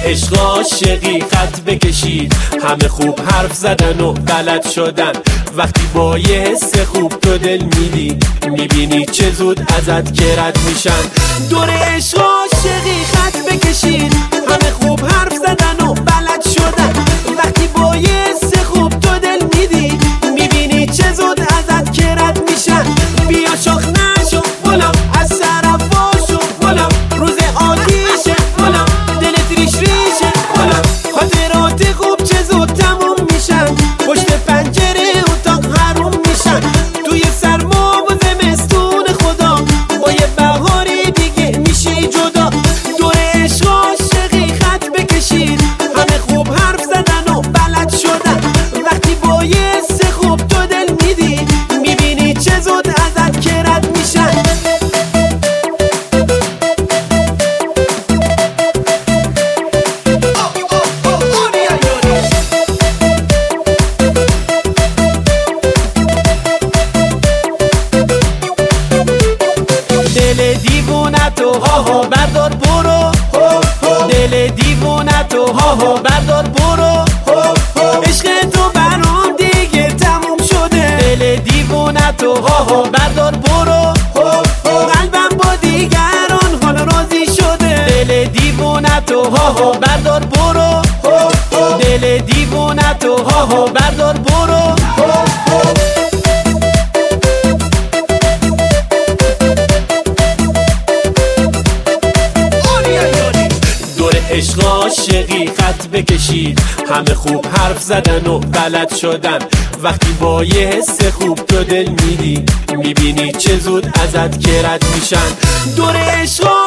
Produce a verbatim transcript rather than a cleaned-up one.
عشق عاشقی خط بکشید، همه خوب حرف زدن و بلد شدن. وقتی با یه حس خوب تو دل میدی، میبینی چه زود ازت که رد میشن. دور عشق عاشقی خط بکشید، همه خوب حرف زدن و بلد شدن. وقتی با یه حس خوب تو دل میدی، میبینی چه زود ازت که رد میشن. بیا شخ نشو غلام، از سرفاشو غلام، روز آتیشه غلام، دلت ریش ریشه غلام. خاطرات خوب چه زود تموم میشن، پشت پنجره اتاق حروم میشن. توی سرما و زمستون خدا، با یه بهاری دیگه میشی جدا. دور عشق عاشقی خط بکشید، همه خوب حرف زدن و بلد شدن. وقتی با یه حس خوب تو دل میدی، میبینی چه زود ازت که رد میشن. دل دیوونت و ها ها بردار برو، دل دیوونت و ها ها بردار برو. عشق تو برام دیگه تموم شده، دل دیوونت و ها ها بردار برو. قلبم با دیگران حال راضی شده، دل دیوونت و ها ها بردار برو. دل دیوونت و ها ها بردار برو. عشق عاشقی خط بکشید، همه خوب حرف زدن و بلد شدن. وقتی با یه حس خوب تو دل میدی، میبینی چه زود ازت که رد میشن. دور عشق